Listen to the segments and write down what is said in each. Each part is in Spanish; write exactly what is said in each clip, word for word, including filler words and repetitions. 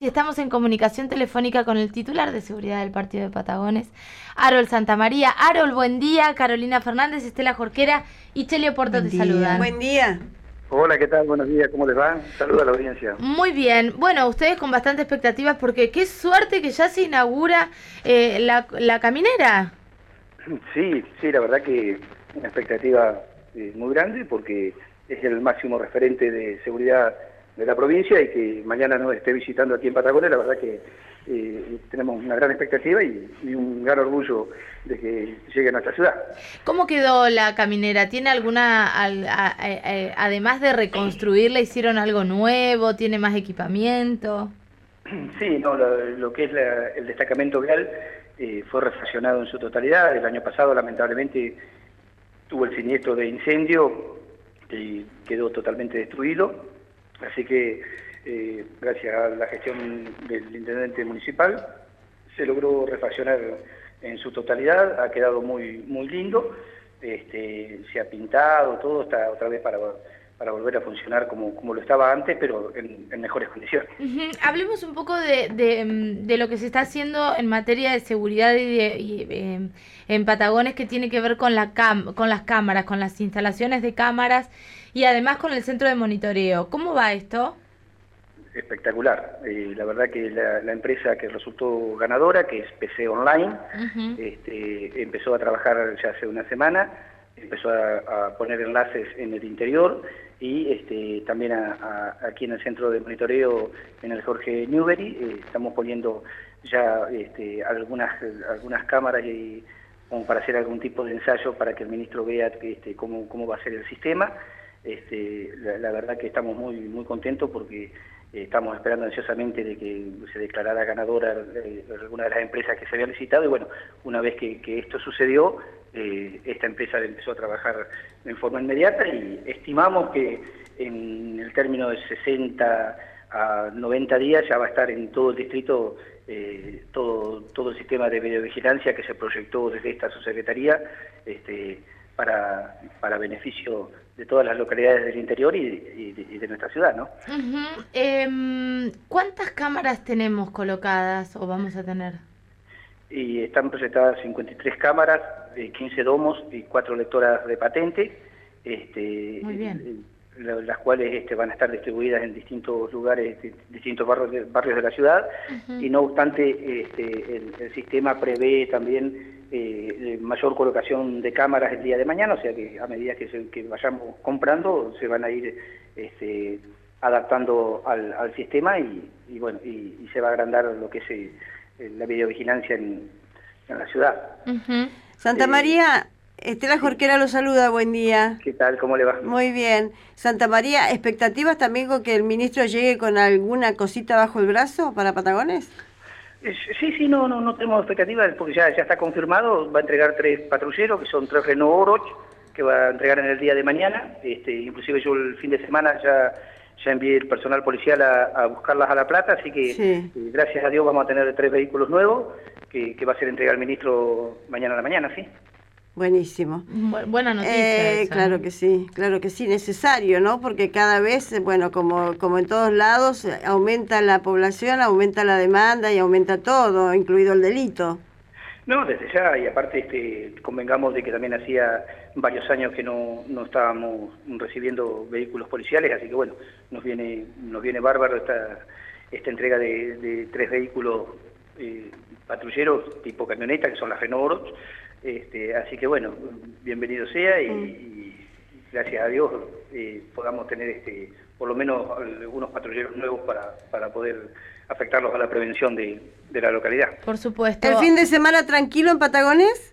estamos en comunicación telefónica con el titular de seguridad del partido de Patagones, Harold Santamaría. Harold, buen día. Carolina Fernández, Estela Jorquera y Chelio Porto te saludan. Buen día. Hola, ¿qué tal? Buenos días, ¿cómo les va? Saludos a la audiencia. Muy bien. Bueno, ustedes con bastante expectativas porque qué suerte que ya se inaugura eh, la, la caminera. Sí, sí, la verdad que una expectativa eh, muy grande porque es el máximo referente de seguridad de la provincia y que mañana nos esté visitando aquí en Patagones, la verdad que eh, tenemos una gran expectativa y, y un gran orgullo de que llegue a nuestra ciudad. ¿Cómo quedó la caminera? ¿Tiene alguna, al, a, a, a, además de reconstruirla, hicieron algo nuevo? ¿Tiene más equipamiento? Sí, no, lo, lo que es la, el destacamento vial eh, fue refaccionado en su totalidad. El año pasado, lamentablemente, tuvo el siniestro de incendio y quedó totalmente destruido. Así que, eh, gracias a la gestión del intendente municipal, se logró refaccionar en su totalidad, ha quedado muy muy lindo, este, se ha pintado, todo está otra vez para, para volver a funcionar como, como lo estaba antes, pero en, en mejores condiciones. Uh-huh. Hablemos un poco de, de, de lo que se está haciendo en materia de seguridad y, de, y eh, en Patagones, que tiene que ver con, la cam con las cámaras, con las instalaciones de cámaras y además con el centro de monitoreo. ¿Cómo va esto? Espectacular. Eh, la verdad que la, la empresa que resultó ganadora, que es P C Online, uh-huh. este, empezó a trabajar ya hace una semana, empezó a, a poner enlaces en el interior y este, también a, a, aquí en el centro de monitoreo, en el Jorge Newbery, eh, estamos poniendo ya este, algunas, algunas cámaras y, como para hacer algún tipo de ensayo para que el ministro vea este, cómo, cómo va a ser el sistema. Este, la, la verdad que estamos muy, muy contentos porque Eh, estamos esperando ansiosamente de que se declarara ganadora eh, alguna de las empresas que se habían licitado y bueno, una vez que, que esto sucedió, eh, esta empresa empezó a trabajar en forma inmediata y estimamos que en el término de sesenta a noventa días ya va a estar en todo el distrito eh, todo, todo el sistema de videovigilancia que se proyectó desde esta subsecretaría este, para, para beneficio de todas las localidades del interior y, y, y de nuestra ciudad, ¿no? Uh-huh. eh, ¿Cuántas cámaras tenemos colocadas o vamos a tener? Y están proyectadas cincuenta y tres cámaras, eh, quince domos y cuatro lectoras de patente, este, Muy bien. Eh, las cuales este, van a estar distribuidas en distintos lugares, de, distintos barrios de, barrios de la ciudad, uh-huh. y no obstante este, el, el sistema prevé también Eh, mayor colocación de cámaras el día de mañana, o sea que a medida que, se, que vayamos comprando se van a ir este, adaptando al, al sistema y, y bueno y, y se va a agrandar lo que es eh, la videovigilancia en, en la ciudad. Uh-huh. Santa eh, María, Estela Jorquera lo saluda, buen día. ¿Qué tal? ¿Cómo le va? Muy bien. Santa María, ¿expectativas también con que el ministro llegue con alguna cosita bajo el brazo para Patagones? Sí, sí, no, no, no tenemos expectativas porque ya, ya está confirmado, va a entregar tres patrulleros, que son tres Renault Oroch, que va a entregar en el día de mañana, este, inclusive yo el fin de semana ya, ya envié el personal policial a, a buscarlas a La Plata, así que sí. eh, gracias a Dios vamos a tener tres vehículos nuevos, que, que va a ser entrega al ministro mañana a la mañana, ¿sí? Buenísimo. Bu buena noticia. Eh, claro que sí, claro que sí, necesario, ¿no? Porque cada vez, bueno, como, como en todos lados, aumenta la población, aumenta la demanda y aumenta todo, incluido el delito. No, desde ya, y aparte este, convengamos de que también hacía varios años que no, no estábamos recibiendo vehículos policiales, así que bueno, nos viene, nos viene bárbaro esta, esta entrega de, de tres vehículos eh, patrulleros tipo camioneta, que son las Renault Oroch. Este, así que bueno, bienvenido sea y, y gracias a Dios eh, podamos tener este, por lo menos algunos patrulleros nuevos para, para poder afectarlos a la prevención de, de la localidad. Por supuesto. ¿El fin de semana tranquilo en Patagones?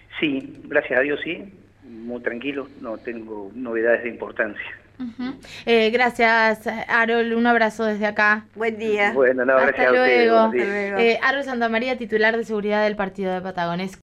Sí, gracias a Dios sí, muy tranquilo, no tengo novedades de importancia. Uh-huh. eh, gracias, Harold, un abrazo desde acá. Buen día. Bueno, no, Hasta gracias luego. a ustedes. Eh, Harold Santamaría, titular de seguridad del partido de Patagones.